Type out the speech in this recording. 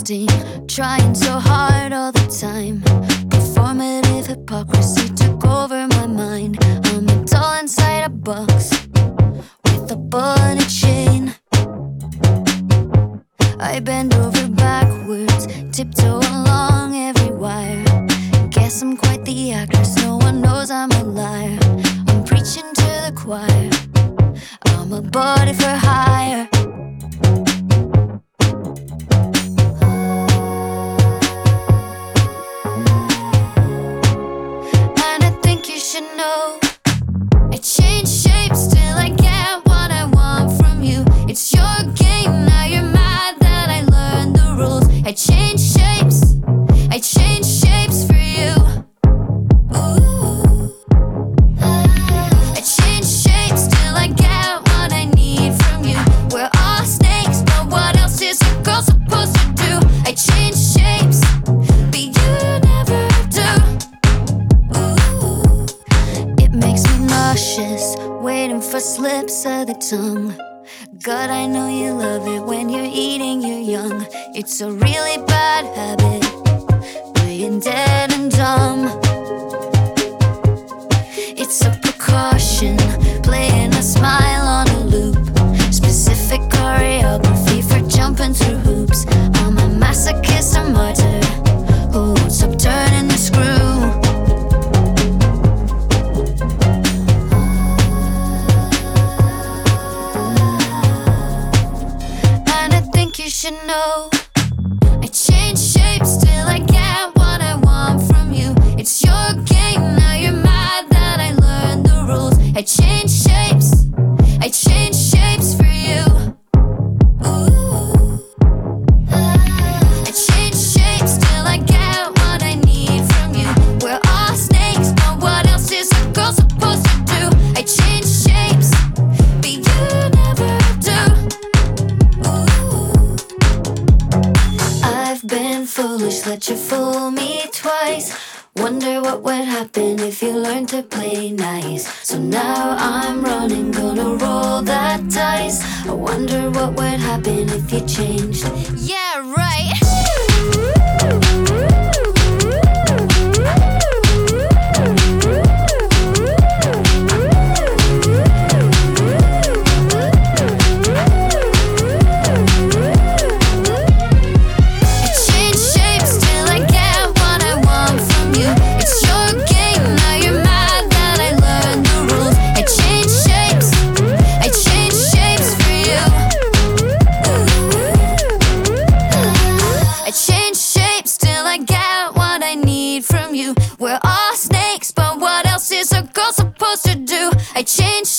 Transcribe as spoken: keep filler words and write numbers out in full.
pretending, trying so hard all the time. Performative hypocrisy took over my mind. I'm a doll inside a box with a ball and a chain. I bend over backwards, tiptoe along every wire. Guess I'm quite the actress, no one knows I'm a liar. I'm preaching to the choir, I'm a body for hire. And I think you should know, I change shapes till I get what I want from you. It's your game, now you're mad that I learned the rules. I change shapes, I change shapes for you. Ooh. I change shapes till I get what I need from you. We're all snakes, but what else is a girl supposed to do? I change shapes, but you never do. Ooh. It makes me nauseous, waiting for slips of the tongue. God, I know you love it when you're eating your young. It's a really bad habit, being dead and dumb. It's a precaution, playing a smile on a loop. Specific choreography for jumping through hoops. I'm a masochist, a martyr who won't stop turning the screw. You should know, I change shapes till I get what I want from you. It's your game, now you're mad that I learned the rules. I change shapes, I change shapes for you. Ooh. I change shapes till I get what I need from you. We're all snakes, but what else is a girl supposed to do? I change shapes, but you never do. I've been foolish, let you fool me twice. Wonder what would happen if you learned to play nice. So now I'm running, gonna roll that dice. I wonder what would happen if you changed. Yeah, right. We're all snakes, but what else is a girl supposed to do? I change